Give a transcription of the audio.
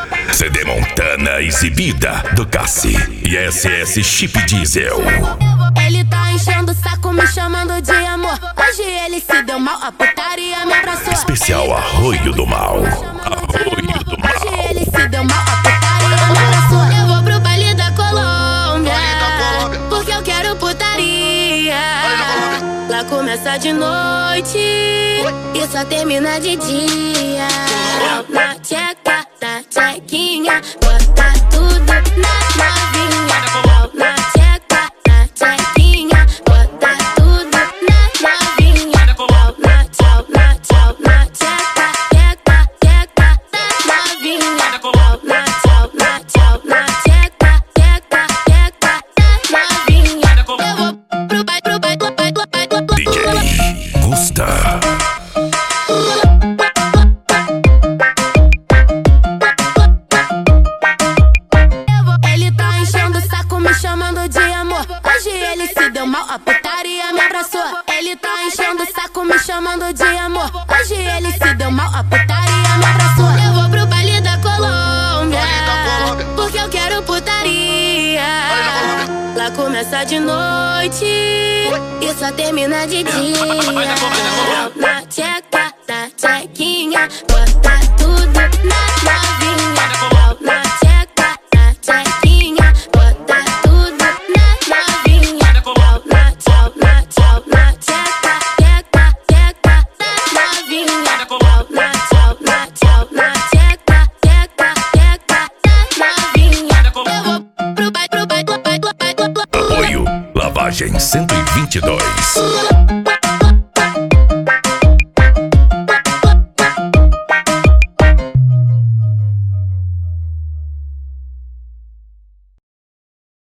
CD Montana exibida do Cassi e SS Chip Diesel. Ele tá enchendo o saco, me chamando de amor. Hoje ele se deu mal, a putaria me abraçou. Especial Arroio do Mal. Arroio do Mal. Hoje ele se deu mal, a putaria me abraçou. Eu vou pro baile da Colômbia, porque eu quero putaria. Lá começa de noite e só termina de dia. Na tcheca, na tchequinha, bota tudo na novinha. Na tcheca, na tchequinha, bota tudo na novinha. Na tchau, na tchau, na tcheca, tcheca, tcheca, na novinha. Na tchau, na tchau, na tcheca, tcheca, tcheca, na novinha. Eu vou pro baile, pro baile, pro baile, pro baile, pro baile. DJ Gusta. Chamando de amor, hoje ele se deu mal, a putaria me abraçou. Ele tá enchendo o saco, me chamando de amor. Hoje ele se deu mal, a putaria me abraçou. Eu vou pro baile da Colômbia, porque eu quero putaria. Lá começa de noite e só termina de dia. Na tcheca, na tchequinha, bota tudo na novinha. Na tcheca, na tchequinha, bota tudo na novinha. Na tchau, na tchau, na tcheca, tcheca, tcheca, na novinha. Na tchau, na tchau, na tcheca, tcheca, tcheca, na novinha. Eu vou pro baile, pro baile, pro baile, pro baile, pro baile. Apoio Lavagem 122.